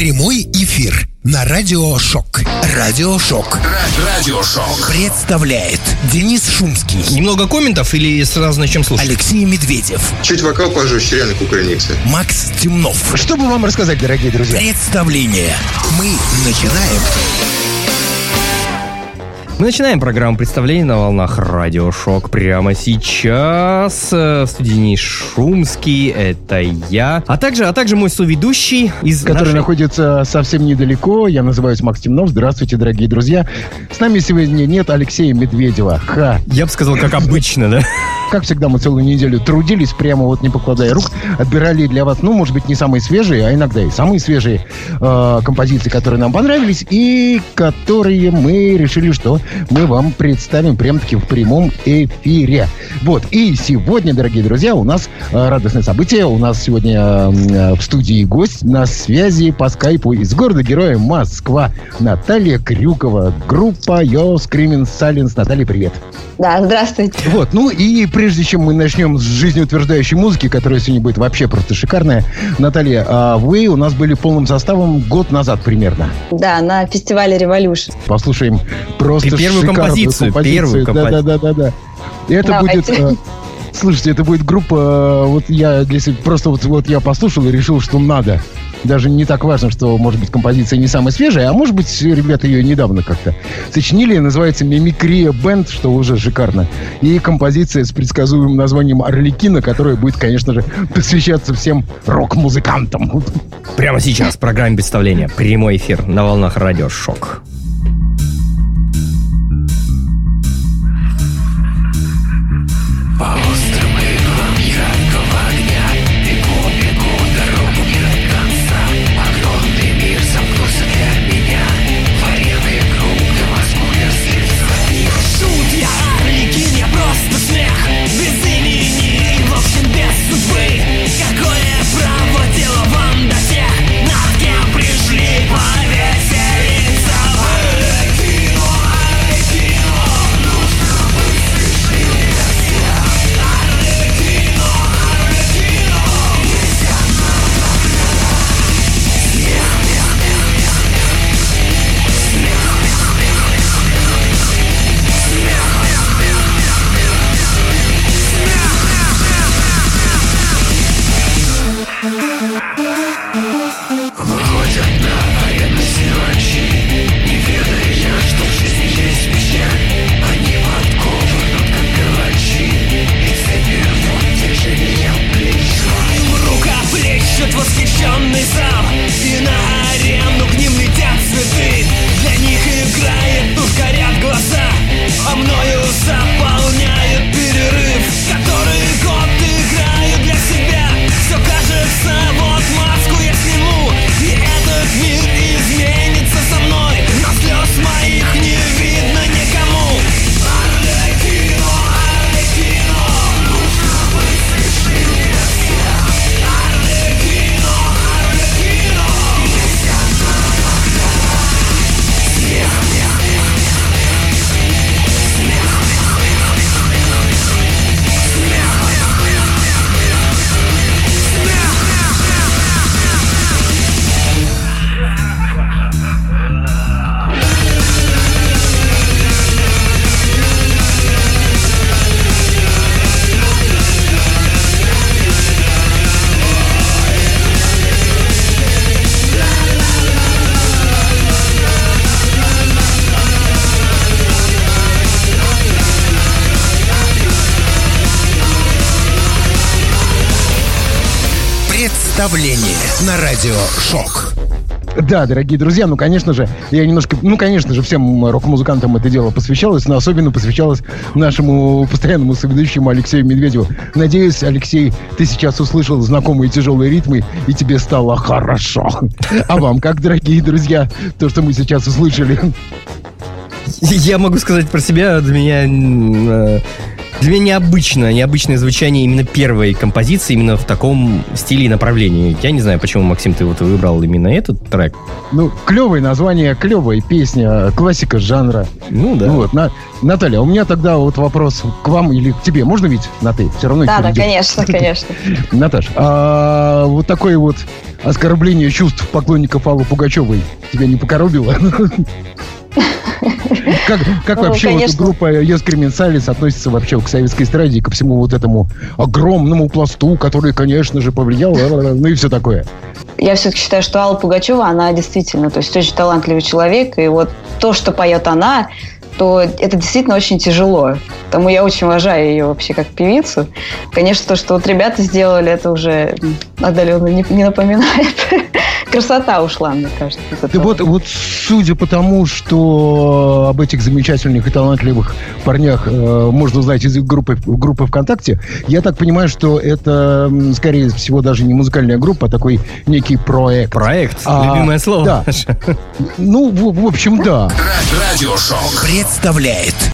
Прямой эфир на Радио Шок. Радио Шок. Радио Шок Представляет Денис Шумский. Немного комментов или сразу начнем слушать? Алексей Медведев. Чуть вокал пожестче, реально кукрыниксы. Макс Темнов. Что бы вам рассказать, дорогие друзья? Представление. Мы начинаем. Мы начинаем программу представления на волнах Радио Шок прямо сейчас. В студии Денис Шумский, это я. А также мой соведущий который находится совсем недалеко. Я называюсь Макс Темнов. Здравствуйте, дорогие друзья. С нами сегодня нет Алексея Медведева. Я бы сказал, как обычно, да? Как всегда, мы целую неделю трудились, прямо вот не покладая рук, отбирали для вас, может быть, не самые свежие, а иногда и самые свежие композиции, которые нам понравились, и которые мы решили, что мы вам представим прям-таки в прямом эфире. Вот, и сегодня, дорогие друзья, у нас радостное событие. У нас сегодня в студии гость на связи по скайпу из города-героя Москва. Наталья Крюкова, группа Yo Screaming Silence. Наталья, привет. Да, здравствуйте. Вот, и прежде чем мы начнем с жизнеутверждающей музыки, которая сегодня будет вообще просто шикарная, Наталья, вы у нас были полным составом год назад примерно. Да, на фестивале Revolution. Послушаем просто первую композицию. Да. И это будет... Слушайте, это будет группа... Вот я я послушал и решил, что надо. Даже не так важно, что, может быть, композиция не самая свежая, а может быть, ребята ее недавно как-то сочинили. Называется «Мимикрия Бенд», что уже шикарно. И композиция с предсказуемым названием «Арлекино», которая будет, конечно же, посвящаться всем рок-музыкантам. Прямо сейчас в программе представления прямой эфир на волнах Радио Шок. Представление на Радио Шок. Да, дорогие друзья, конечно же, всем рок-музыкантам это дело посвящалось, но особенно посвящалось нашему постоянному соведущему Алексею Медведеву. Надеюсь, Алексей, ты сейчас услышал знакомые тяжелые ритмы, и тебе стало хорошо. А вам как, дорогие друзья, то, что мы сейчас услышали? Я могу сказать про себя, для меня Для меня необычное звучание именно первой композиции, именно в таком стиле и направлении. Я не знаю, почему, Максим, ты вот выбрал именно этот трек. Ну, клевое название, клевая песня, классика жанра. Ну, да. Ну, вот, Наталья, у меня тогда вот вопрос к вам или к тебе. Можно ведь на «ты»? Все равно Да, конечно. Наташ, вот такое вот оскорбление чувств поклонников Аллы Пугачевой тебя не покоробило? Как вообще вот группа Yes Criminals относится вообще к советской эстраде и ко всему вот этому огромному пласту, который, конечно же, повлиял, ну и все такое? Я все-таки считаю, что Алла Пугачева, она действительно, то есть очень талантливый человек, и вот то, что поет она, то это действительно очень тяжело. Поэтому я очень уважаю ее вообще как певицу. Конечно, то, что вот ребята сделали, это уже отдаленно не напоминает. Красота ушла, мне кажется. Да вот судя по тому, что об этих замечательных и талантливых парнях можно узнать из группы ВКонтакте, я так понимаю, что это, скорее всего, даже не музыкальная группа, а такой некий проект. Проект? Любимое слово. Да. Ну, в общем, да. Радиошок представляет